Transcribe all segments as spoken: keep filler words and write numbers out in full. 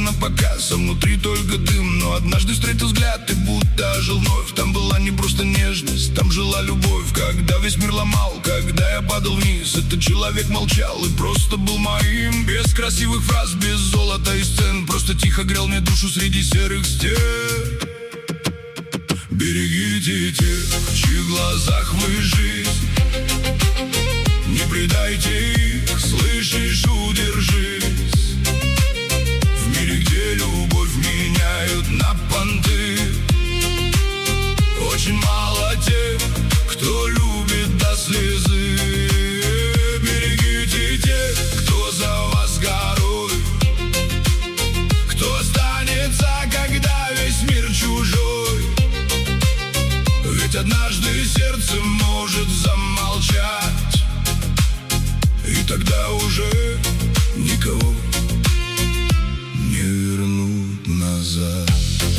на показ, а внутри только дым. Но однажды встретил взгляд и будто ожил вновь. Там была не просто нежность, там жила любовь. Когда весь мир ломал, когда я падал вниз, этот человек молчал и просто был моим. Без красивых фраз, без золота и сцен, просто тихо грел мне душу среди серых стен. Берегите тех, в чьих глазах вы жизнь, не предайте их, слышишь, удержись. В мире, где любовь меняют на понты, очень мало тех, кто любит до слезы. Берегите тех, кто за вас горой, кто останется, когда весь мир чужой. Ведь однажды сердце может замолчать, и тогда уже никого не вернут назад.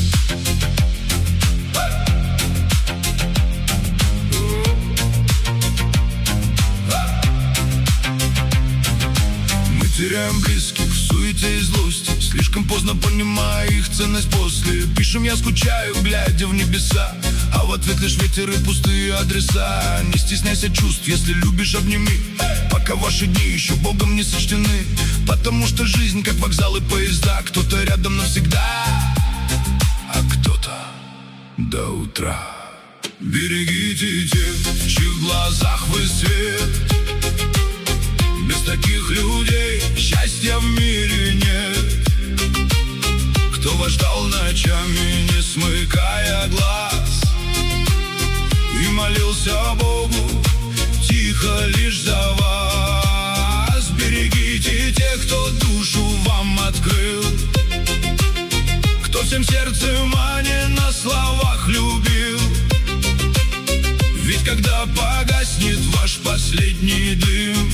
Мы теряем близких в суете и злости, слишком поздно понимая их ценность после. Пишем «я скучаю», глядя в небеса, а в ответ лишь ветер и пустые адреса. Не стесняйся чувств, если любишь, обними, пока ваши дни еще Богом не сочтены. Потому что жизнь как вокзал и поезда, кто-то рядом навсегда, а кто-то до утра. Берегите тех, в чьих глазах вы свет. Без таких людей счастья в мире нет. Кто вас ждал ночами, не смыкая глаз, и молился Богу тихо лишь за вас. Берегите тех, кто душу вам открыл, кто всем сердцем, а не на словах любил. Ведь когда погаснет ваш последний дым,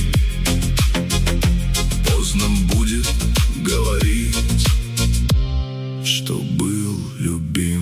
поздно будет говорить, что был любим.